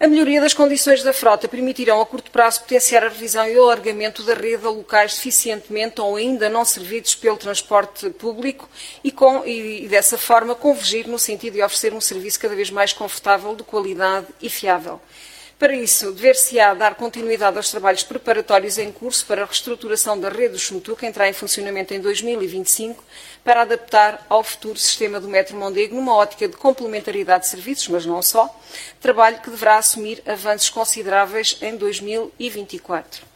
A melhoria das condições da frota permitirão a curto prazo potenciar a revisão e o alargamento da rede a locais deficientemente ou ainda não servidos pelo transporte público e dessa forma convergir no sentido de oferecer um serviço cada vez mais confortável, de qualidade e fiável. Para isso, dever-se-á dar continuidade aos trabalhos preparatórios em curso para a reestruturação da rede do Xuntu, que entrará em funcionamento em 2025, para adaptar ao futuro sistema do Metro Mondego numa ótica de complementaridade de serviços, mas não só, trabalho que deverá assumir avanços consideráveis em 2024.